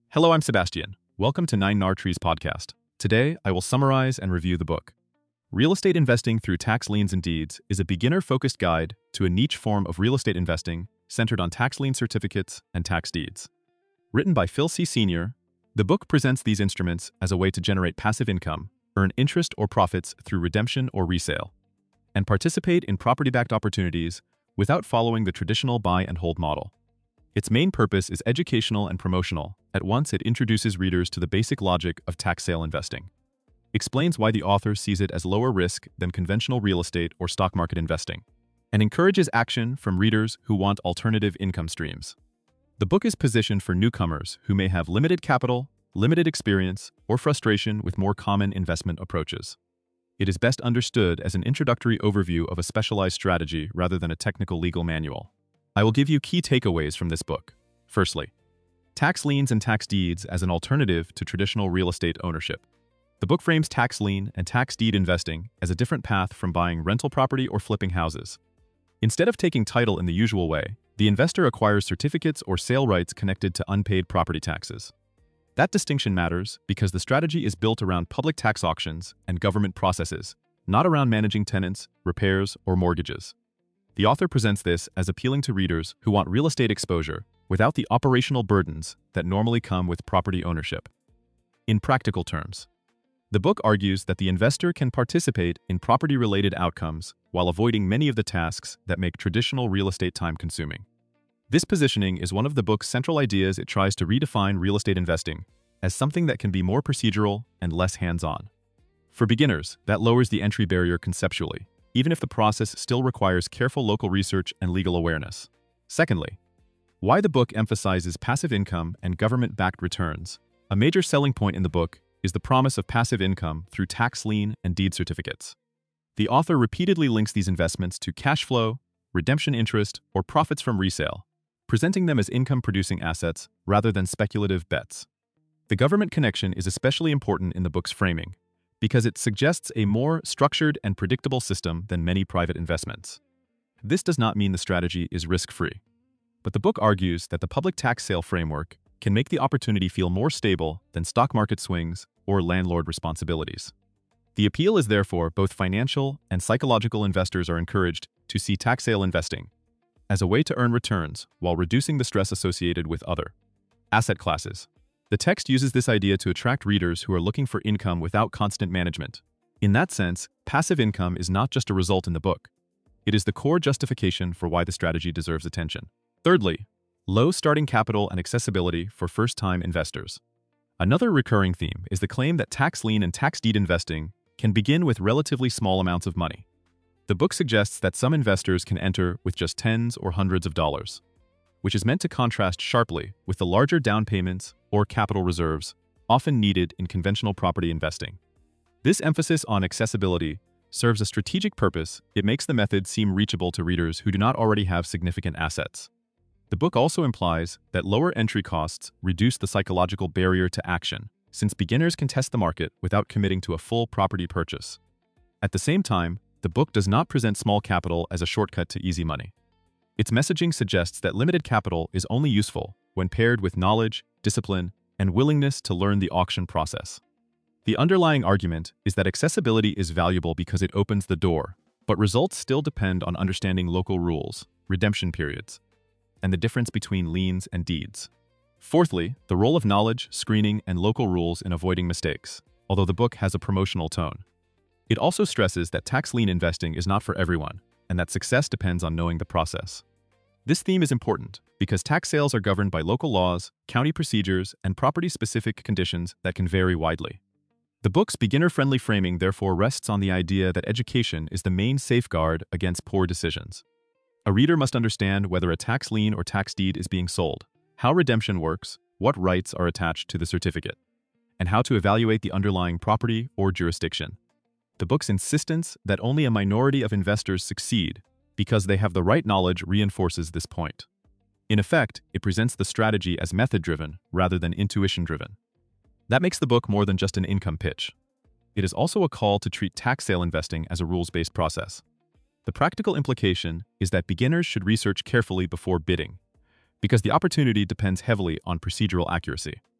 Hello, I'm Sebastian. Welcome to 9nar Trees podcast. Today, I will summarize and review the book. Real Estate Investing Through Tax Liens and Deeds is a beginner-focused guide to a niche form of real estate investing centered on tax lien certificates and tax deeds. Written by Phil C. Sr., the book presents these instruments as a way to generate passive income, earn interest or profits through redemption or resale, and participate in property-backed opportunities without following the traditional buy-and-hold model. Its main purpose is educational and promotional. At once, it introduces readers to the basic logic of tax sale investing, explains why the author sees it as lower risk than conventional real estate or stock market investing, and encourages action from readers who want alternative income streams. The book is positioned for newcomers who may have limited capital, limited experience, or frustration with more common investment approaches. It is best understood as an introductory overview of a specialized strategy rather than a technical legal manual. I will give you key takeaways from this book. Firstly, tax liens and tax deeds as an alternative to traditional real estate ownership. The book frames tax lien and tax deed investing as a different path from buying rental property or flipping houses. Instead of taking title in the usual way, the investor acquires certificates or sale rights connected to unpaid property taxes. That distinction matters because the strategy is built around public tax auctions and government processes, not around managing tenants, repairs, or mortgages. The author presents this as appealing to readers who want real estate exposure without the operational burdens that normally come with property ownership. In practical terms, the book argues that the investor can participate in property-related outcomes while avoiding many of the tasks that make traditional real estate time-consuming. This positioning is one of the book's central ideas. It tries to redefine real estate investing as something that can be more procedural and less hands-on. For beginners, that lowers the entry barrier conceptually, even if the process still requires careful local research and legal awareness. Secondly, why the book emphasizes passive income and government-backed returns. A major selling point in the book is the promise of passive income through tax lien and deed certificates. The author repeatedly links these investments to cash flow, redemption interest, or profits from resale, presenting them as income-producing assets rather than speculative bets. The government connection is especially important in the book's framing, because it suggests a more structured and predictable system than many private investments. This does not mean the strategy is risk-free, but the book argues that the public tax sale framework can make the opportunity feel more stable than stock market swings or landlord responsibilities. The appeal is therefore both financial and psychological. Investors are encouraged to see tax sale investing as a way to earn returns while reducing the stress associated with other asset classes. The text uses this idea to attract readers who are looking for income without constant management. In that sense, passive income is not just a result in the book. It is the core justification for why the strategy deserves attention. Thirdly, low starting capital and accessibility for first-time investors. Another recurring theme is the claim that tax lien and tax deed investing can begin with relatively small amounts of money. The book suggests that some investors can enter with just tens or hundreds of dollars, which is meant to contrast sharply with the larger down payments or capital reserves often needed in conventional property investing. This emphasis on accessibility serves a strategic purpose. It makes the method seem reachable to readers who do not already have significant assets. The book also implies that lower entry costs reduce the psychological barrier to action, since beginners can test the market without committing to a full property purchase. At the same time, the book does not present small capital as a shortcut to easy money. Its messaging suggests that limited capital is only useful when paired with knowledge, discipline, and willingness to learn the auction process. The underlying argument is that accessibility is valuable because it opens the door, but results still depend on understanding local rules, redemption periods, and the difference between liens and deeds. Fourthly, the role of knowledge, screening, and local rules in avoiding mistakes, although the book has a promotional tone. It also stresses that tax lien investing is not for everyone, and that success depends on knowing the process. This theme is important because tax sales are governed by local laws, county procedures, and property-specific conditions that can vary widely. The book's beginner-friendly framing therefore rests on the idea that education is the main safeguard against poor decisions. A reader must understand whether a tax lien or tax deed is being sold, how redemption works, what rights are attached to the certificate, and how to evaluate the underlying property or jurisdiction. The book's insistence that only a minority of investors succeed because they have the right knowledge reinforces this point. In effect, it presents the strategy as method-driven rather than intuition-driven. That makes the book more than just an income pitch. It is also a call to treat tax sale investing as a rules-based process. The practical implication is that beginners should research carefully before bidding, because the opportunity depends heavily on procedural accuracy.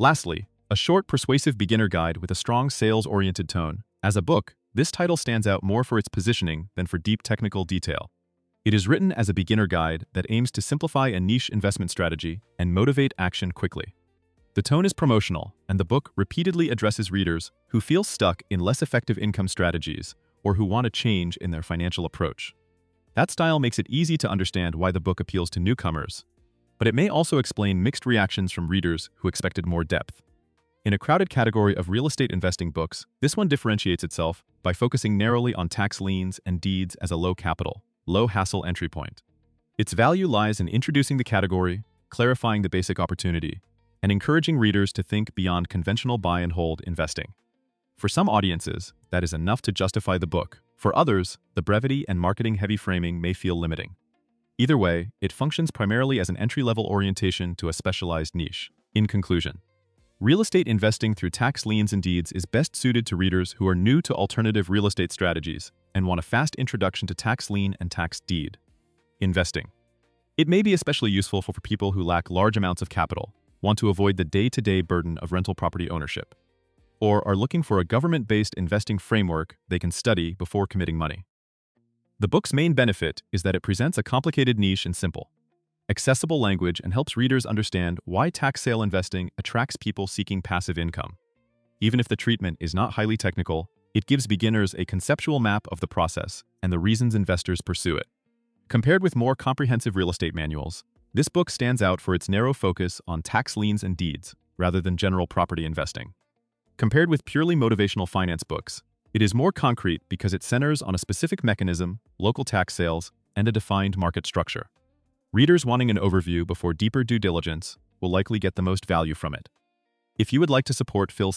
Lastly, a short, persuasive beginner guide with a strong sales-oriented tone. As a book, this title stands out more for its positioning than for deep technical detail. It is written as a beginner guide that aims to simplify a niche investment strategy and motivate action quickly. The tone is promotional, and the book repeatedly addresses readers who feel stuck in less effective income strategies or who want a change in their financial approach. That style makes it easy to understand why the book appeals to newcomers, but it may also explain mixed reactions from readers who expected more depth. In a crowded category of real estate investing books, this one differentiates itself by focusing narrowly on tax liens and deeds as a low-capital, low-hassle entry point. Its value lies in introducing the category, clarifying the basic opportunity, and encouraging readers to think beyond conventional buy-and-hold investing. For some audiences, that is enough to justify the book. For others, the brevity and marketing-heavy framing may feel limiting. Either way, it functions primarily as an entry-level orientation to a specialized niche. In conclusion, real estate investing through tax liens and deeds is best suited to readers who are new to alternative real estate strategies and want a fast introduction to tax lien and tax deed investing. It may be especially useful for people who lack large amounts of capital, want to avoid the day-to-day burden of rental property ownership, or are looking for a government-based investing framework they can study before committing money. The book's main benefit is that it presents a complicated niche in simple, accessible language and helps readers understand why tax sale investing attracts people seeking passive income. Even if the treatment is not highly technical, it gives beginners a conceptual map of the process and the reasons investors pursue it. Compared with more comprehensive real estate manuals, this book stands out for its narrow focus on tax liens and deeds, rather than general property investing. Compared with purely motivational finance books, it is more concrete because it centers on a specific mechanism, local tax sales, and a defined market structure. Readers wanting an overview before deeper due diligence will likely get the most value from it. If you would like to support Phil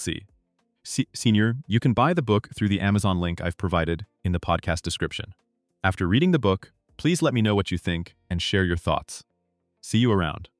Sr., you can buy the book through the Amazon link I've provided in the podcast description. After reading the book, please let me know what you think and share your thoughts. See you around.